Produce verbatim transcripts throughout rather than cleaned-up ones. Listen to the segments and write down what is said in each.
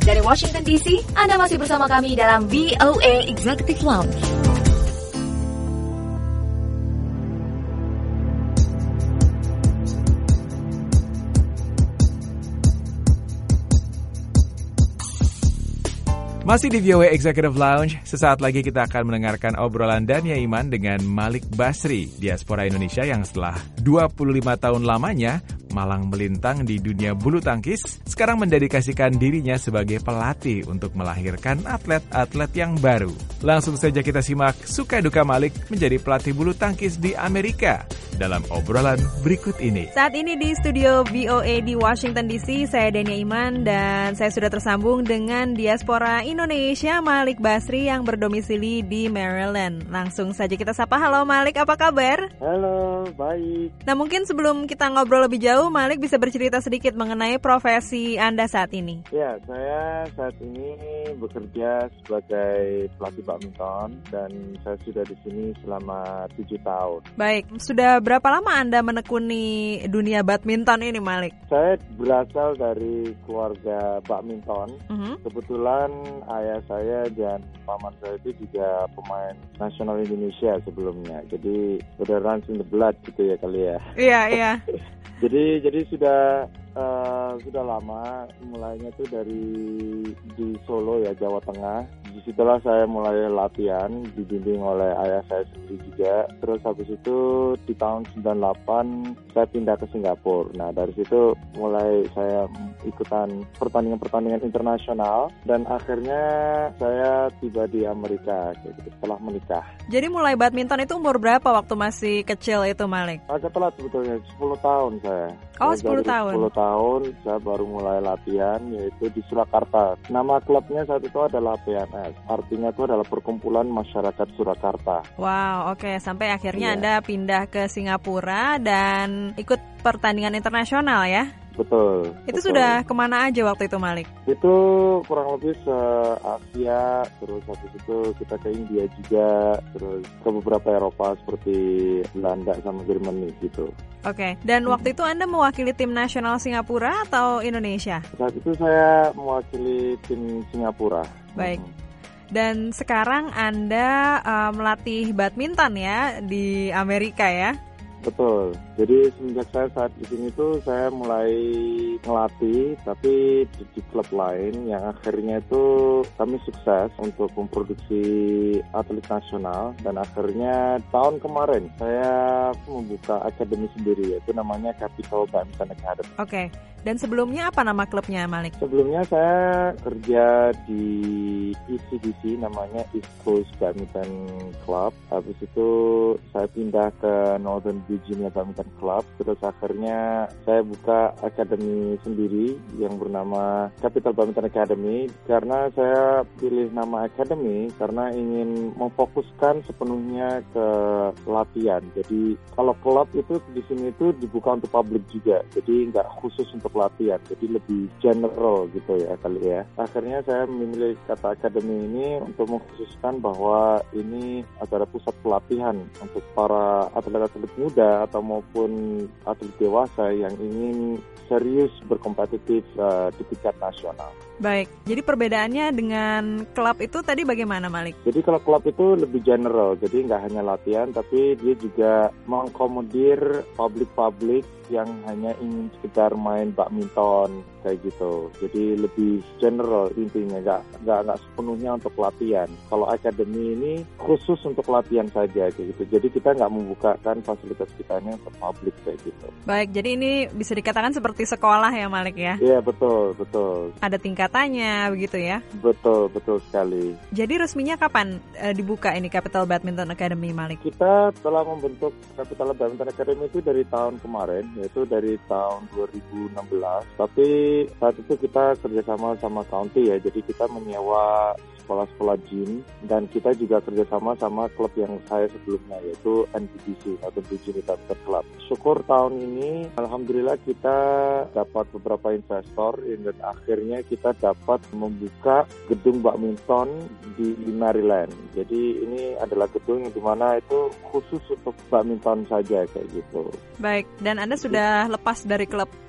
Dari Washington D C, Anda masih bersama kami dalam V O A Executive Lounge. Masih di V O A Executive Lounge, sesaat lagi kita akan mendengarkan obrolan Dania Iman dengan Malik Basri, diaspora Indonesia yang setelah dua puluh lima tahun lamanya malang melintang di dunia bulu tangkis, sekarang mendedikasikan dirinya sebagai pelatih untuk melahirkan atlet-atlet yang baru. Langsung saja kita simak suka duka Malik menjadi pelatih bulu tangkis di Amerika dalam obrolan berikut ini. Saat ini di studio V O A di Washington D C, saya Dania Iman dan saya sudah tersambung dengan diaspora Indonesia Malik Basri yang berdomisili di Maryland. Langsung saja kita sapa. Halo Malik, apa kabar? Halo, baik. Nah, mungkin sebelum kita ngobrol lebih jauh, Malik bisa bercerita sedikit mengenai profesi Anda saat ini. Ya, saya saat ini bekerja sebagai pelatih badminton dan saya sudah di sini selama tujuh tahun. Baik, sudah berapa lama Anda menekuni dunia badminton ini, Malik? Saya berasal dari keluarga badminton. Uh-huh. Kebetulan ayah saya dan paman saya itu juga pemain nasional Indonesia sebelumnya. Jadi udah runs in the blood gitu ya kali ya. Iya, iya. Jadi jadi sudah uh, sudah lama, mulainya tuh dari di Solo ya, Jawa Tengah. Disitulah saya mulai latihan, dibimbing oleh ayah saya sendiri juga. Terus habis itu di tahun sembilan puluh delapan saya pindah ke Singapura. Nah dari situ mulai saya ikutan pertandingan-pertandingan internasional dan akhirnya saya tiba di Amerika gitu, setelah menikah. Jadi mulai badminton itu umur berapa waktu masih kecil itu, Malik? Agak telat sebetulnya, sepuluh tahun saya. Oh, Saya sepuluh tahun. sepuluh tahun saya baru mulai latihan, yaitu di Surakarta. Nama klubnya saat itu adalah P N S. Artinya itu adalah Perkumpulan Masyarakat Surakarta. Wow, oke. Okay. Sampai akhirnya Iya. Anda pindah ke Singapura dan ikut pertandingan internasional ya? Betul. Itu betul. sudah kemana aja waktu itu, Malik? Itu kurang lebih se-Asia, terus habis itu kita ke India juga, terus ke beberapa Eropa seperti Belanda sama Jerman gitu. Oke, okay. Dan waktu itu Anda mewakili tim nasional Singapura atau Indonesia? Saat itu saya mewakili tim Singapura. Baik. Hmm. Dan sekarang Anda uh, melatih badminton ya di Amerika ya? Betul. Jadi semenjak saya saat di sini tuh saya mulai ngelatih, tapi di, di klub lain yang akhirnya itu kami sukses untuk memproduksi atlet nasional dan akhirnya tahun kemarin saya membuka akademi sendiri, yaitu namanya Capital Badminton Academy. Oke. Okay. Dan sebelumnya apa nama klubnya, Malik? Sebelumnya saya kerja di E C B C, namanya East Coast Badminton Club. Habis itu saya pindah ke Northern Virginia Badminton Club. Terus akhirnya saya buka akademi sendiri yang bernama Capital Badminton Academy. Karena saya pilih nama academy karena ingin memfokuskan sepenuhnya ke latihan. Jadi kalau klub itu di sini itu dibuka untuk publik juga. Jadi nggak khusus untuk latihan, jadi lebih general gitu ya kali ya. Akhirnya saya memilih kata akademi ini untuk mengkhususkan bahwa ini adalah pusat pelatihan untuk para atlet-atlet muda atau maupun atlet dewasa yang ingin serius berkompetitif uh, di tingkat nasional. Baik, jadi perbedaannya dengan klub itu tadi bagaimana, Malik? Jadi kalau klub itu lebih general, jadi nggak hanya latihan, tapi dia juga mengakomodir publik-publik yang hanya ingin sekedar main badminton kayak gitu. Jadi lebih general intinya, nggak nggak nggak sepenuhnya untuk latihan. Kalau akademi ini khusus untuk latihan saja kayak gitu. Jadi kita nggak membukakan fasilitas kita ini untuk publik kayak gitu. Baik, jadi ini bisa dikatakan seperti sekolah ya, Malik ya? Iya betul betul. Ada tingkatannya begitu ya? Betul betul sekali. Jadi resminya kapan e, dibuka ini Capital Badminton Academy, Malik? Kita telah membentuk Capital Badminton Academy itu dari tahun kemarin, yaitu dari tahun dua ribu enam belas. Tapi saat itu kita kerjasama sama county ya, jadi kita menyewa sekolah-sekolah gym dan kita juga kerjasama sama klub yang saya sebelumnya, yaitu N B B C atau Virginia Badminton Club. Syukur tahun ini alhamdulillah kita dapat beberapa investor dan akhirnya kita dapat membuka gedung badminton di Maryland. Jadi ini adalah gedung yang dimana itu khusus untuk badminton saja kayak gitu. Baik, dan Anda sudah lepas dari klub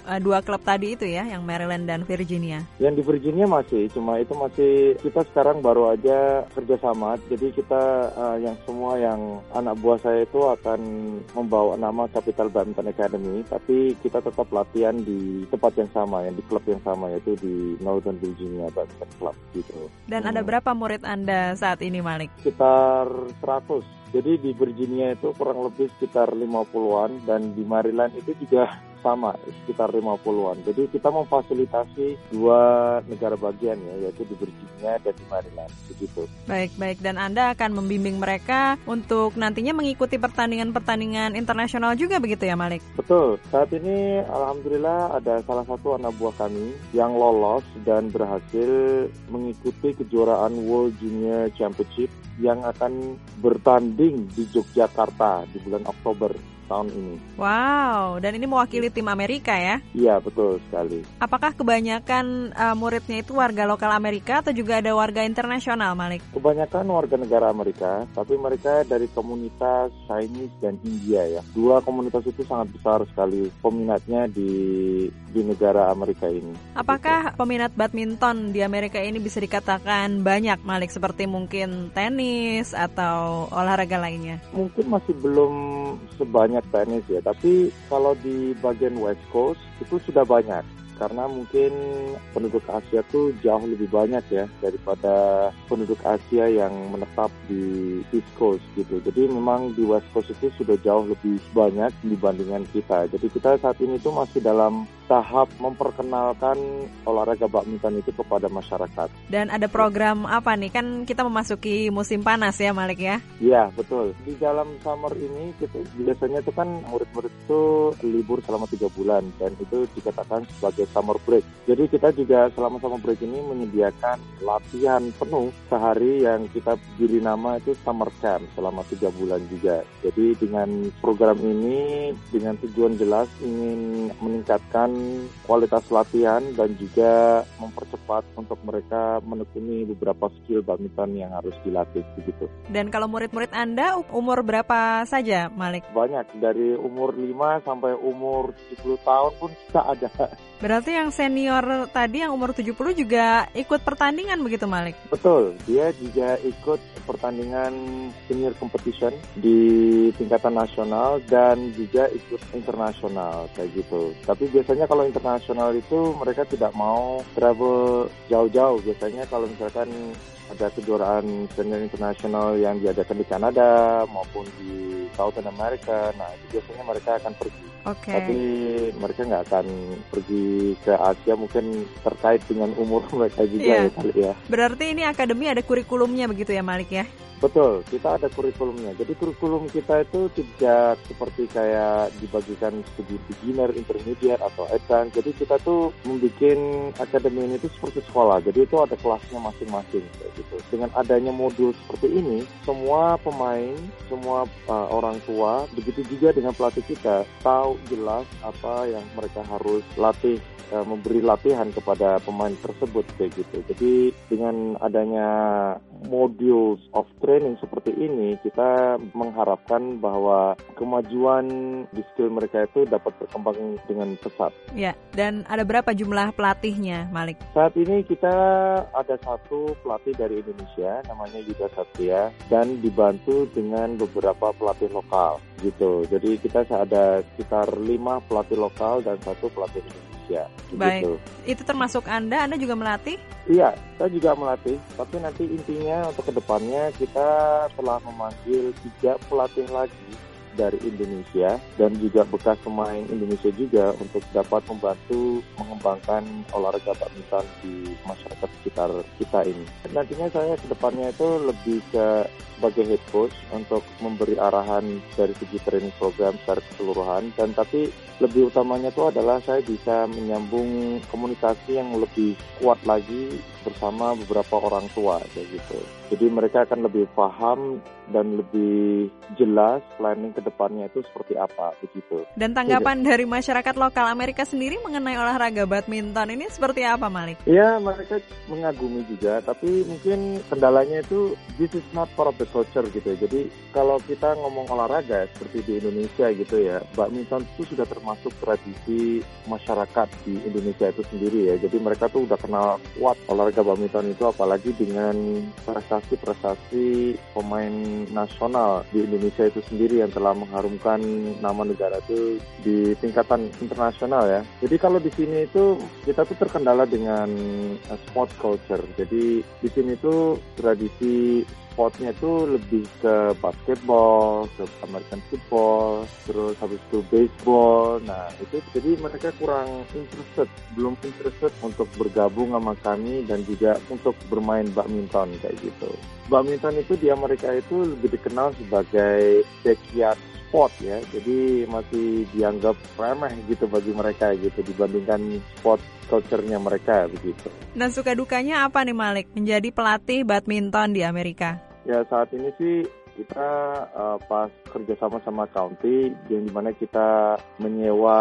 uh, dua klub tadi itu ya, yang Maryland dan Virginia. Yang di Virginia masih, cuma itu masih kita sekarang baru aja kerjasama. Jadi kita uh, yang semua yang anak buah saya itu akan membawa nama Capital Badminton Academy, tapi kita tetap latihan di tempat yang sama, yang di klub yang sama, yaitu di Northern Virginia Badminton Club gitu. Dan hmm. ada berapa murid Anda saat ini, Malik? Sekitar seratus. Jadi di Virginia itu kurang lebih sekitar lima puluhan, dan di Maryland itu juga sama, sekitar lima puluhan. Jadi kita memfasilitasi dua negara bagian ya, yaitu di Virginia dan di Maryland, begitu. Baik-baik, dan Anda akan membimbing mereka untuk nantinya mengikuti pertandingan-pertandingan internasional juga begitu ya, Malik? Betul. Saat ini Alhamdulillah ada salah satu anak buah kami yang lolos dan berhasil mengikuti kejuaraan World Junior Championship yang akan bertanding di Yogyakarta di bulan Oktober tahun ini. Wow, dan ini mewakili tim Amerika ya? Iya, betul sekali. Apakah kebanyakan uh, muridnya itu warga lokal Amerika atau juga ada warga internasional, Malik? Kebanyakan warga negara Amerika, tapi mereka dari komunitas Chinese dan India ya. Dua komunitas itu sangat besar sekali peminatnya di di negara Amerika ini. Apakah peminat badminton di Amerika ini bisa dikatakan banyak, Malik, seperti mungkin tenis atau olahraga lainnya? Mungkin masih belum sebanyak tenis ya, tapi kalau di bagian West Coast itu sudah banyak. Karena mungkin penduduk Asia tuh jauh lebih banyak ya daripada penduduk Asia yang menetap di East Coast gitu. Jadi memang di West Coast itu sudah jauh lebih banyak dibandingkan kita. Jadi kita saat ini tuh masih dalam tahap memperkenalkan olahraga badminton itu kepada masyarakat. Dan ada program apa nih? Kan kita memasuki musim panas ya, Malik ya? Iya, betul. Di dalam summer ini kita biasanya itu kan murid-murid itu libur selama tiga bulan dan itu dikatakan sebagai summer break. Jadi kita juga selama summer break ini menyediakan latihan penuh sehari yang kita beri nama itu summer camp selama tiga bulan juga. Jadi dengan program ini dengan tujuan jelas ingin meningkatkan kualitas latihan dan juga mempercepat untuk mereka menekuni beberapa skill badminton yang harus dilatih begitu. Dan kalau murid-murid Anda umur berapa saja, Malik? Banyak, dari umur lima sampai umur tujuh puluh tahun pun bisa ada. Berarti yang senior tadi yang umur tujuh puluh juga ikut pertandingan begitu, Malik? Betul, dia juga ikut pertandingan senior competition di tingkatan nasional dan juga ikut internasional kayak gitu. Tapi biasanya kalau internasional itu mereka tidak mau travel jauh-jauh. Biasanya kalau misalkan ada kejuaraan senior internasional yang diadakan di Kanada maupun di Southern America, nah itu biasanya mereka akan pergi. Okay. Tapi mereka nggak akan pergi ke Asia, mungkin terkait dengan umur mereka juga yeah. ya kali ya. Berarti ini akademi ada kurikulumnya begitu ya, Malik ya? Betul, kita ada kurikulumnya. Jadi kurikulum kita itu tidak seperti kayak dibagikan studi beginner, intermediate, atau advanced. Jadi kita tuh membuat akademi ini itu seperti sekolah. Jadi itu ada kelasnya masing-masing kayak gitu. Dengan adanya modul seperti ini, semua pemain, semua uh, orang tua, begitu juga dengan pelatih kita, tahu jelas apa yang mereka harus latih, uh, memberi latihan kepada pemain tersebut kayak gitu. Jadi dengan adanya modul of training seperti ini, kita mengharapkan bahwa kemajuan di skill mereka itu dapat berkembang dengan pesat. Ya, dan ada berapa jumlah pelatihnya, Malik? Saat ini kita ada satu pelatih dari Indonesia, namanya Yuda Satria, dan dibantu dengan beberapa pelatih lokal, gitu. Jadi kita ada sekitar lima pelatih lokal dan satu pelatih Indonesia. Baik, gitu. Itu termasuk Anda, Anda juga melatih? Iya, saya juga melatih, tapi nanti intinya untuk kedepannya kita telah memanggil tiga pelatih lagi dari Indonesia dan juga bekas pemain Indonesia juga untuk dapat membantu mengembangkan olahraga badminton di masyarakat sekitar kita ini. Nantinya saya kedepannya itu lebih ke sebagai head coach untuk memberi arahan dari segi training program secara keseluruhan, dan tapi lebih utamanya itu adalah saya bisa menyambung komunikasi yang lebih kuat lagi bersama beberapa orang tua kayak gitu. Jadi mereka akan lebih paham dan lebih jelas planning ke depannya itu seperti apa begitu. Dan tanggapan dari masyarakat lokal Amerika sendiri mengenai olahraga badminton ini seperti apa, Malik? Ya, mereka mengagumi juga, tapi mungkin kendalanya itu this is not part of the culture gitu. Jadi kalau kita ngomong olahraga seperti di Indonesia gitu ya, badminton itu sudah termasuk tradisi masyarakat di Indonesia itu sendiri ya. Jadi mereka tuh udah kenal kuat olahraga badminton itu, apalagi dengan prestasi-prestasi pemain nasional di Indonesia itu sendiri yang telah mengharumkan nama negara itu di tingkatan internasional ya. Jadi kalau di sini itu kita tuh terkendala dengan uh, sport culture. Jadi di sini tuh tradisi sportnya itu lebih ke basketball, ke American football, terus habis itu baseball. Nah itu jadi mereka kurang interested, belum interested untuk bergabung sama kami dan juga untuk bermain badminton kayak gitu. Badminton itu di Amerika itu lebih dikenal sebagai backyard sport ya, jadi masih dianggap remeh gitu bagi mereka gitu dibandingkan sport culture-nya mereka begitu. Dan suka dukanya apa nih Malik menjadi pelatih badminton di Amerika? Ya saat ini sih kita uh, pas kerjasama sama county yang dimana kita menyewa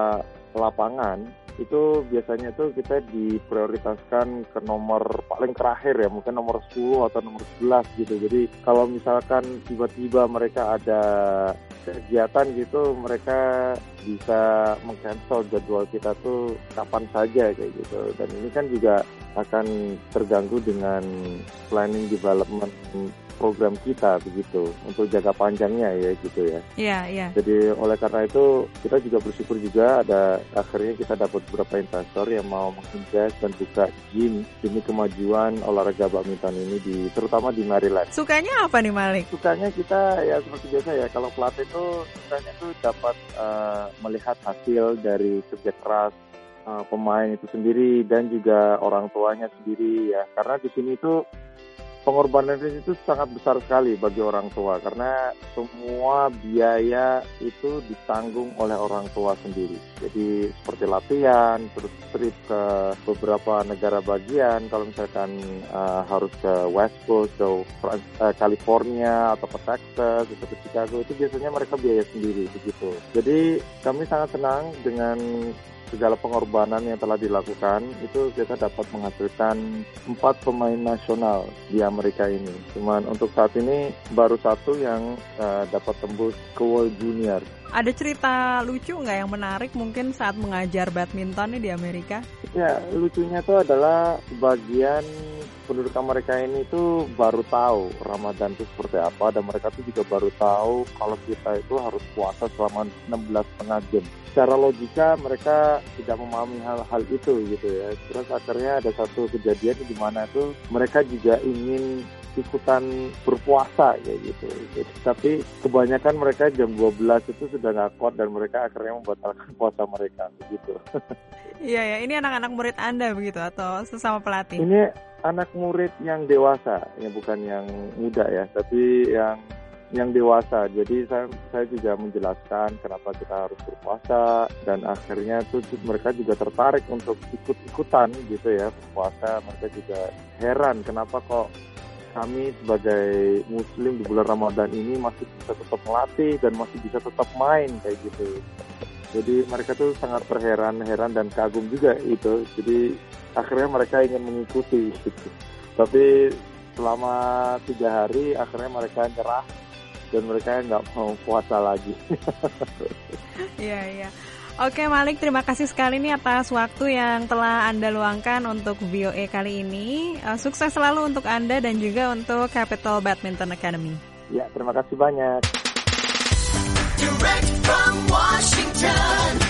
lapangan itu biasanya tuh kita diprioritaskan ke nomor paling terakhir ya, mungkin nomor sepuluh atau nomor sebelas gitu. Jadi kalau misalkan tiba-tiba mereka ada kegiatan gitu, mereka bisa meng-cancel jadwal kita tuh kapan saja kayak gitu. Dan ini kan juga akan terganggu dengan planning development program kita begitu untuk jangka panjangnya ya gitu ya. Iya, iya. Jadi oleh karena itu kita juga bersyukur juga ada akhirnya kita dapat beberapa investor yang mau menginvest dan buka gym demi kemajuan olahraga badminton ini di terutama di Maryland. Sukanya apa nih Malik? Sukanya kita ya seperti biasa ya, kalau pelatih itu sukanya itu dapat uh, melihat hasil dari kerja keras uh, pemain itu sendiri dan juga orang tuanya sendiri ya, karena di sini itu pengorbanan itu sangat besar sekali bagi orang tua karena semua biaya itu ditanggung oleh orang tua sendiri. Jadi seperti latihan, terus trip ke beberapa negara bagian, kalau misalkan uh, harus ke West Coast, ke uh, California atau ke Texas atau ke Chicago, itu biasanya mereka biaya sendiri begitu. Jadi kami sangat senang dengan segala pengorbanan yang telah dilakukan, itu kita dapat menghasilkan empat pemain nasional di Amerika ini. Cuman untuk saat ini baru satu yang uh, dapat tembus ke World Junior. Ada cerita lucu nggak yang menarik mungkin saat mengajar badminton di Amerika? Ya, lucunya itu adalah sebagian penduduk Amerika ini tuh baru tahu Ramadan itu seperti apa, dan mereka tuh juga baru tahu kalau kita itu harus puasa selama enam belas setengah jam. Secara logika mereka tidak memahami hal-hal itu gitu ya. Terus akhirnya ada satu kejadian di mana tuh mereka juga ingin ikutan berpuasa kayak gitu. Jadi, tapi kebanyakan mereka jam dua belas itu sudah nggak kuat dan mereka akhirnya membatalkan puasa mereka begitu. Iya ya, ini anak-anak murid Anda begitu atau sesama pelatih? Ini anak murid yang dewasa, ya bukan yang muda ya, tapi yang yang dewasa. Jadi saya saya juga menjelaskan kenapa kita harus berpuasa, dan akhirnya tuh mereka juga tertarik untuk ikut-ikutan gitu ya berpuasa. Mereka juga heran kenapa kok kami sebagai muslim di bulan Ramadan ini masih bisa tetap melatih dan masih bisa tetap main kayak gitu. Jadi mereka tuh sangat terheran-heran dan kagum juga itu. Jadi akhirnya mereka ingin mengikuti gitu. Tapi selama tiga hari akhirnya mereka nyerah dan mereka nggak mau puasa lagi. Iya, iya. Oke Malik, terima kasih sekali nih atas waktu yang telah Anda luangkan untuk V O A kali ini. Uh, sukses selalu untuk Anda dan juga untuk Capital Badminton Academy. Ya, terima kasih banyak. Direct from Washington.